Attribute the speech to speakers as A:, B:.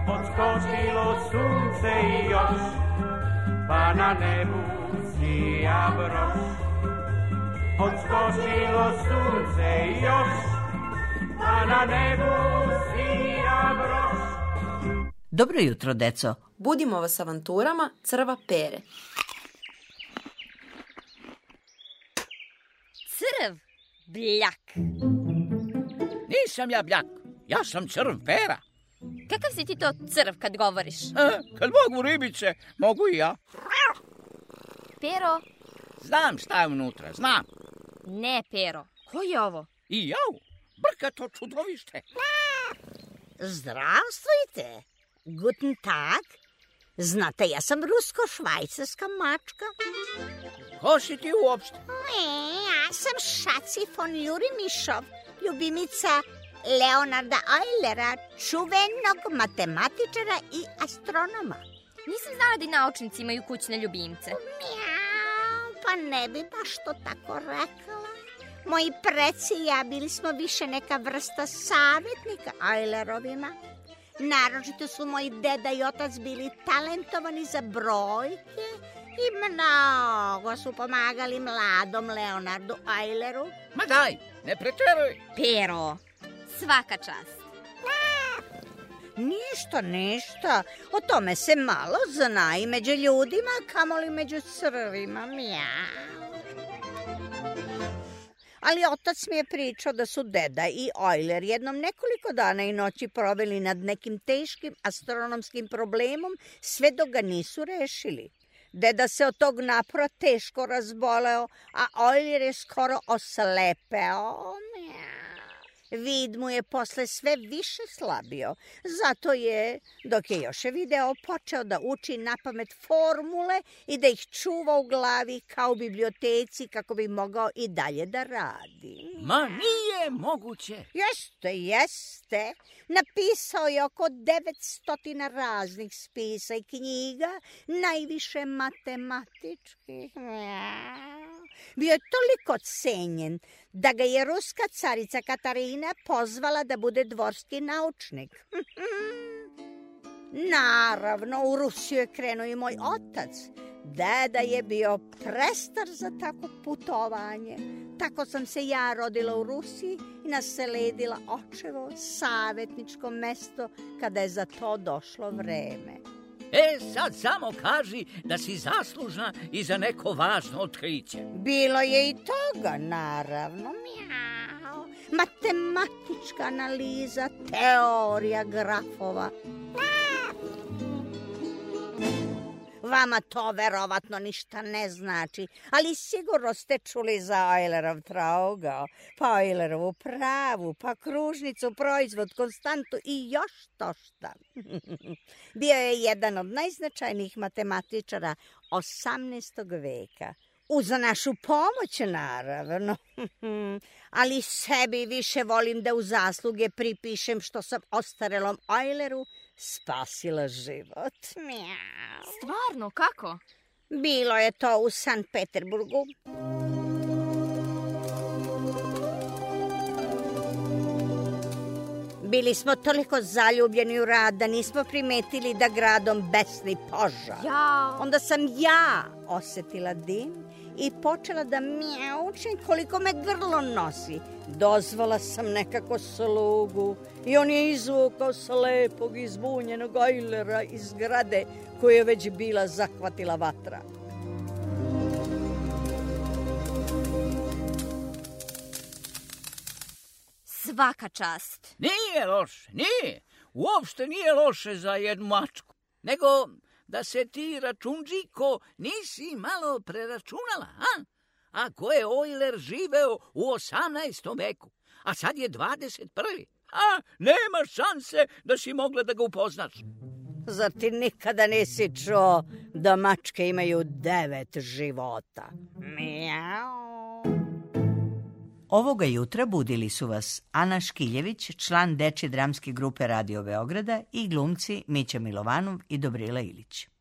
A: odskočilo sunce i još, pa na nebu sija broš. Odskočilo sunce i još, pa na nebu sija broš.
B: Dobro jutro, deco.
C: Budimo vas avanturama Crva Pere.
D: Crv, bljak.
E: Nisam ja bljak, ja sam Crv Pera.
D: Kakav si ti to crv kad govoriš?
E: Kad mogu ribice, mogu i ja.
D: Pero?
E: Znam šta je unutra, znam.
D: Ne, Pero. Ko je ovo?
E: I jau, brkato čudovište.
F: Zdravstvujte. Guten Tag. Znate, ja sam rusko-švajcarska mačka.
E: Ko si ti uopšte?
F: Ja sam Šaci von Jurimišov, ljubimica Leonarda Eulera, čuvenog matematičara i astronoma.
D: Nisam znala da i naučnici imaju kućne ljubimce.
F: Pa ne bi baš to tako rekla. Moji preci i ja bili smo više neka vrsta savjetnika Eulerovima. Naročito su moji deda i otac bili talentovani za brojke i mnogo su pomagali mladom Leonardu Euleru.
E: Ma daj, ne pretjeruj.
D: Pero, svaka čast.
F: Ništa. O tome se malo zna i među ljudima, kamoli među crvima. Ali otac mi je pričao da su deda i Euler jednom nekoliko dana i noći proveli nad nekim teškim astronomskim problemom, sve dok ga nisu rešili. Deda se od tog napora teško razboleo, a Euler je skoro oslepeo. Vid mu je posle sve više slabio. Zato je, dok je još video, počeo da uči napamet formule i da ih čuva u glavi kao u biblioteci kako bi mogao i dalje da radi.
E: Ma nije moguće.
F: Jeste. Napisao je oko 900 raznih spisa i knjiga, najviše matematičkih. Bio je toliko cenjen da ga je ruska carica Katarina pozvala da bude dvorski naučnik. Naravno, u Rusiju je krenuo i moj otac. Deda je bio prestar za tako putovanje. Tako sam se ja rodila u Rusiji i nasledila očevo savjetničko mesto kada je za to došlo vreme.
E: Sad samo kaži da si zaslužna i za neko važno otkriće.
F: Bilo je i toga, naravno. Matematička analiza, teorija grafova. Vama to verovatno ništa ne znači, ali sigurno ste čuli za Eulerov trougao, pa Eulerovu pravu, pa kružnicu, proizvod, konstantu i još to šta. Bio je jedan od najznačajnijih matematičara 18. veka. Uz našu pomoć, naravno. Ali sebi više volim da u zasluge pripišem što sam ostarelom Euleru spasila život.
D: Stvarno, kako?
F: Bilo je to u Sankt Peterburgu. Bili smo toliko zaljubljeni u rad da nismo primetili da gradom besni požar. Onda sam ja osetila dim i počela da mjaučem koliko me grlo nosi. Dozvala sam nekako slugu i on je izvukao slepog i zbunjenog Eulera iz zgrade koju je već bila zahvatila vatra.
D: Svaka čast.
E: Nije loše, nije. Uopšte nije loše za jednu mačku. Nego da se ti računđiko nisi malo preračunala, a? Ako je Euler živeo u 18. veku, a sad je 21. Nema šanse da si mogla da ga upoznaš.
F: Zar ti nikada nisi čuo da mačke imaju 9 života? Mijau.
B: Ovoga jutra budili su vas Ana Škiljević, član Dečje dramske grupe Radio Beograda, i glumci Mića Milovanov i Dobrila Ilić.